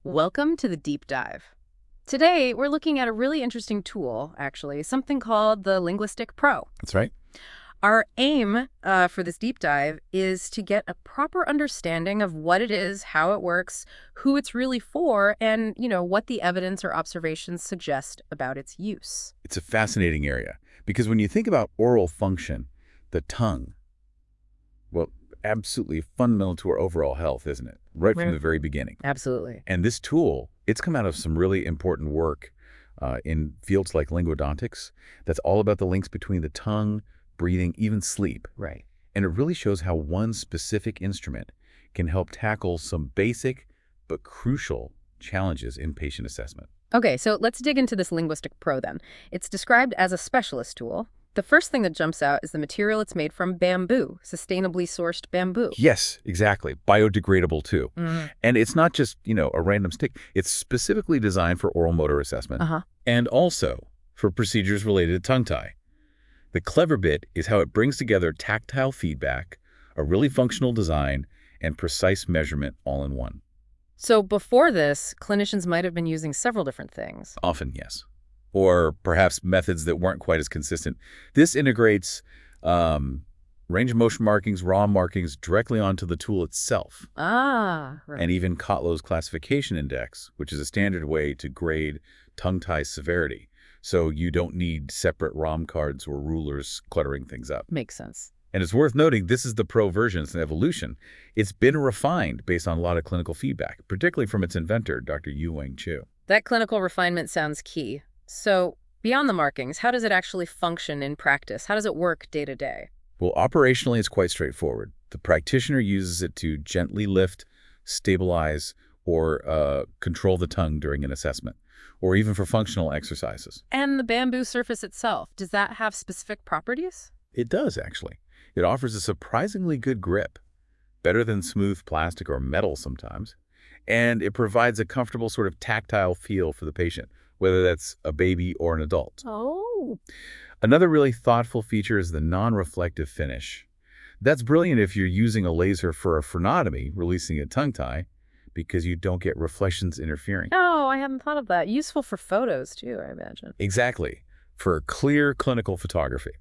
Welcome to the deep dive. Today, we're looking at a really interesting tool, actually, something called the Linguistic Pro. That's right. Our aim for this deep dive is to get a proper understanding of what it is, how it works, who it's really for, and, what the evidence or observations suggest about its use. It's a fascinating area because when you think about oral function, the tongue, well, absolutely fundamental to our overall health, isn't it? Right from Right. the very beginning. Absolutely. And this tool, it's come out of some really important work in fields like linguodontics that's all about the links between the tongue, breathing, even sleep. Right. And it really shows how one specific instrument can help tackle some basic but crucial challenges in patient assessment. Okay, so let's dig into this Linguistic Pro then. It's described as a specialist tool. The first thing that jumps out is the material it's made from bamboo, sustainably sourced bamboo. Yes, exactly. Biodegradable too. Mhm. And it's not just, a random stick. It's specifically designed for oral motor assessment Uh-huh. and also for procedures related to tongue tie. The clever bit is how it brings together tactile feedback, a really functional design, and precise measurement all in one. So before this, clinicians might have been using several different things. Often, yes. Or perhaps methods that weren't quite as consistent. This integrates range of motion markings, raw markings directly onto the tool itself. Ah, right. And even Kotlow's classification index, which is a standard way to grade tongue tie severity. So you don't need separate ROM cards or rulers cluttering things up. Makes sense. And it's worth noting this is the pro version. It's an evolution. It's been refined based on a lot of clinical feedback, particularly from its inventor, Dr. Yu-Wang Chu. That clinical refinement sounds key. So beyond the markings, how does it actually function in practice? How does it work day to day? Well, operationally, it's quite straightforward. The practitioner uses it to gently lift, stabilize, or control the tongue during an assessment, or even for functional exercises. And the bamboo surface itself, does that have specific properties? It does, actually. It offers a surprisingly good grip, better than smooth plastic or metal sometimes, and it provides a comfortable sort of tactile feel for the patient, whether that's a baby or an adult. Oh. Another really thoughtful feature is the non-reflective finish. That's brilliant if you're using a laser for a frenotomy, releasing a tongue tie, because you don't get reflections interfering. Oh, I hadn't thought of that. Useful for photos, too, I imagine. Exactly, for clear clinical photography.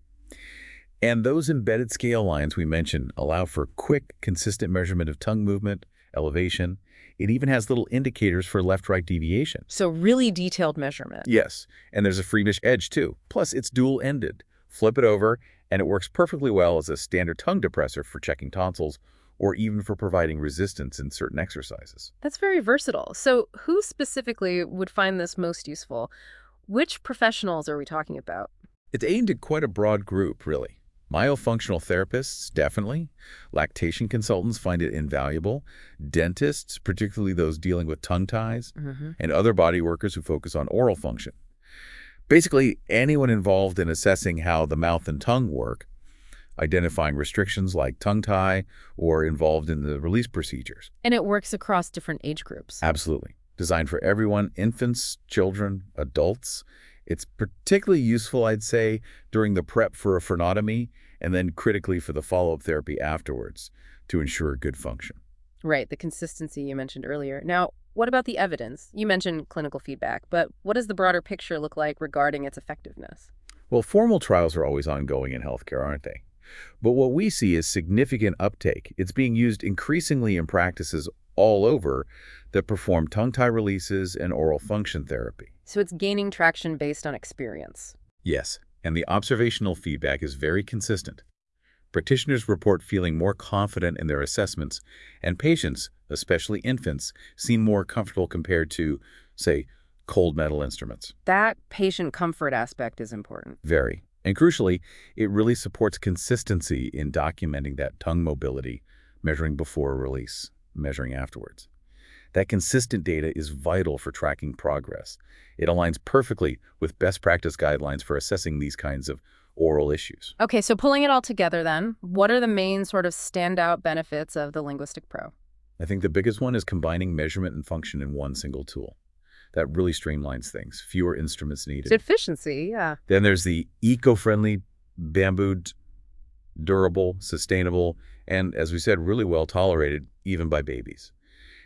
And those embedded scale lines we mentioned allow for quick, consistent measurement of tongue movement, elevation. It even has little indicators for left-right deviation. So really detailed measurement. Yes, and there's a freebish edge too. Plus, it's dual-ended. Flip it over, and it works perfectly well as a standard tongue depressor for checking tonsils or even for providing resistance in certain exercises. That's very versatile. So who specifically would find this most useful? Which professionals are we talking about? It's aimed at quite a broad group, really. Myofunctional therapists, definitely. Lactation consultants find it invaluable. Dentists, particularly those dealing with tongue ties, and other body workers who focus on oral function. Basically, anyone involved in assessing how the mouth and tongue work, identifying restrictions like tongue tie, or involved in the release procedures. And it works across different age groups. Absolutely. Designed for everyone, infants, children, adults. It's particularly useful, I'd say, during the prep for a frenotomy and then critically for the follow-up therapy afterwards to ensure good function. Right, the consistency you mentioned earlier. Now, what about the evidence? You mentioned clinical feedback, but what does the broader picture look like regarding its effectiveness? Well, formal trials are always ongoing in healthcare, aren't they? But what we see is significant uptake. It's being used increasingly in practices all over that perform tongue tie releases and oral function therapy. So it's gaining traction based on experience. Yes, and the observational feedback is very consistent. Practitioners report feeling more confident in their assessments, and patients, especially infants, seem more comfortable compared to, say, cold metal instruments. That patient comfort aspect is important. Very. And crucially, it really supports consistency in documenting that tongue mobility, measuring before a release, measuring afterwards. That consistent data is vital for tracking progress. It aligns perfectly with best practice guidelines for assessing these kinds of oral issues. Okay, so pulling it all together then, what are the main sort of standout benefits of the Linguistic Pro? I think the biggest one is combining measurement and function in one single tool. That really streamlines things, fewer instruments It's needed. efficiency, yeah. Then there's the eco-friendly, bambooed, durable, sustainable, and as we said, really well tolerated even by babies.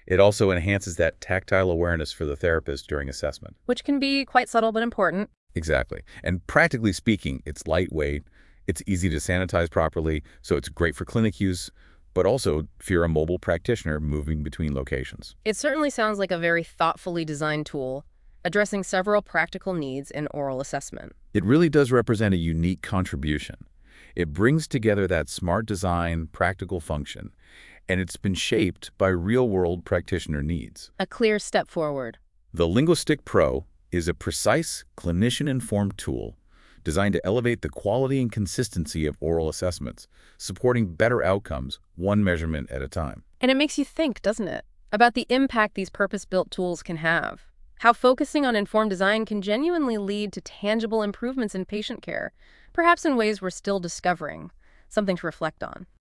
It also enhances that tactile awareness for the therapist during assessment. Which can be quite subtle but important. Exactly. And practically speaking, it's lightweight, it's easy to sanitize properly, so it's great for clinic use, but also if you're a mobile practitioner moving between locations. It certainly sounds like a very thoughtfully designed tool, addressing several practical needs in oral assessment. It really does represent a unique contribution. It brings together that smart design, practical function, and it's been shaped by real-world practitioner needs. A clear step forward. The Linguistic Pro is a precise, clinician-informed tool designed to elevate the quality and consistency of oral assessments, supporting better outcomes, one measurement at a time. And it makes you think, doesn't it, about the impact these purpose-built tools can have. How focusing on informed design can genuinely lead to tangible improvements in patient care, perhaps in ways we're still discovering. Something to reflect on.